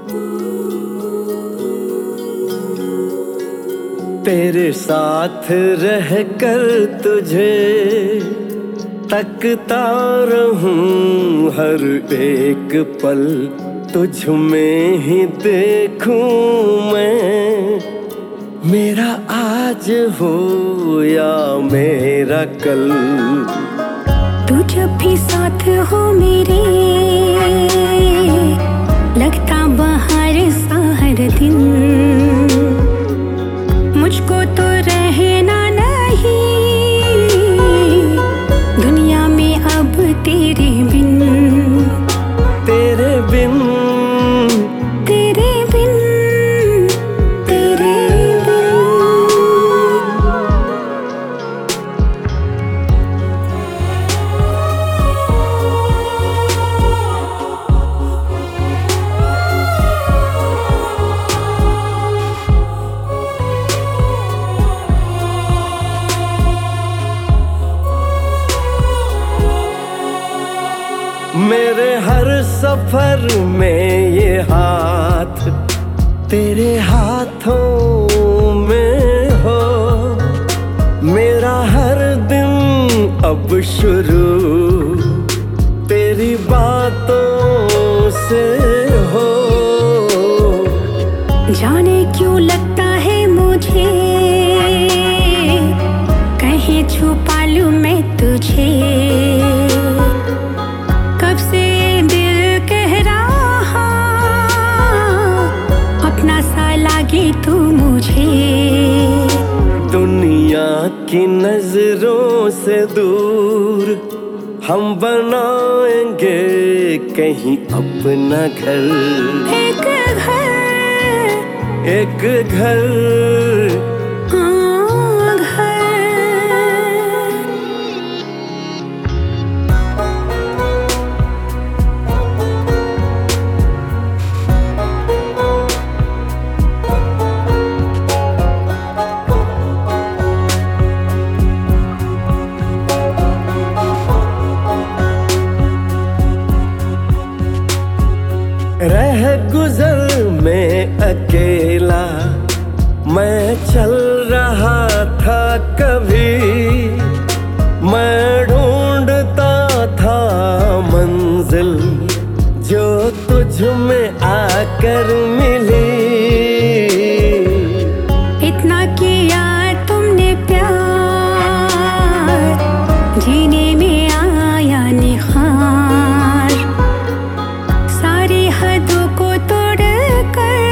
तेरे साथ रहकर तुझे तकता रहूं हर एक पल, तुझ में ही देखूं मैं। मेरा आज हो या मेरा कल, तू जब भी साथ हो मेरे, लगता बाहर सा हर दिन। मुझको तो रहना नहीं दुनिया में अब तेरे बिन, तेरे बिन, तेरे बिन, तेरे बिन। मेरे हर सफर में ये हाथ तेरे हाथों में हो। मेरा हर दिन अब शुरू तेरी बातों से हो। जाने क्यों लगता है मुझे, कहीं छुपा लूं मैं तुझे। कब से दिल कह रहा अपना सा लागे तू मुझे। दुनिया की नजरों से दूर हम बनाएंगे कहीं अपना घर। एक घर, एक घर, हाँ घर। रह गुजर में अकेला मैं चल रहा था कभी। मैं ढूंढता था मंजिल जो तुझ में आकर मिली। इतना किया तुमने प्यार, जीने में आया निखार। सारी हदों को तोड़ कर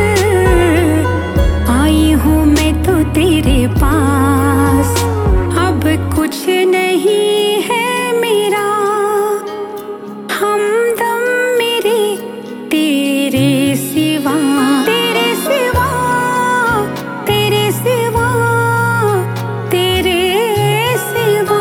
आई हूँ मैं तो तेरे पास। अब कुछ नहीं है मेरा हमदम मेरे तेरे सिवा, तेरे सिवा, तेरे सिवा, तेरे सिवा।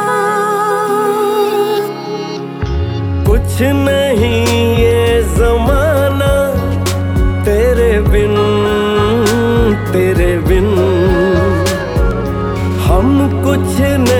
कुछ नहीं ये ज़माना तेरे बिन, तेरे बिन। हम कुछ नहीं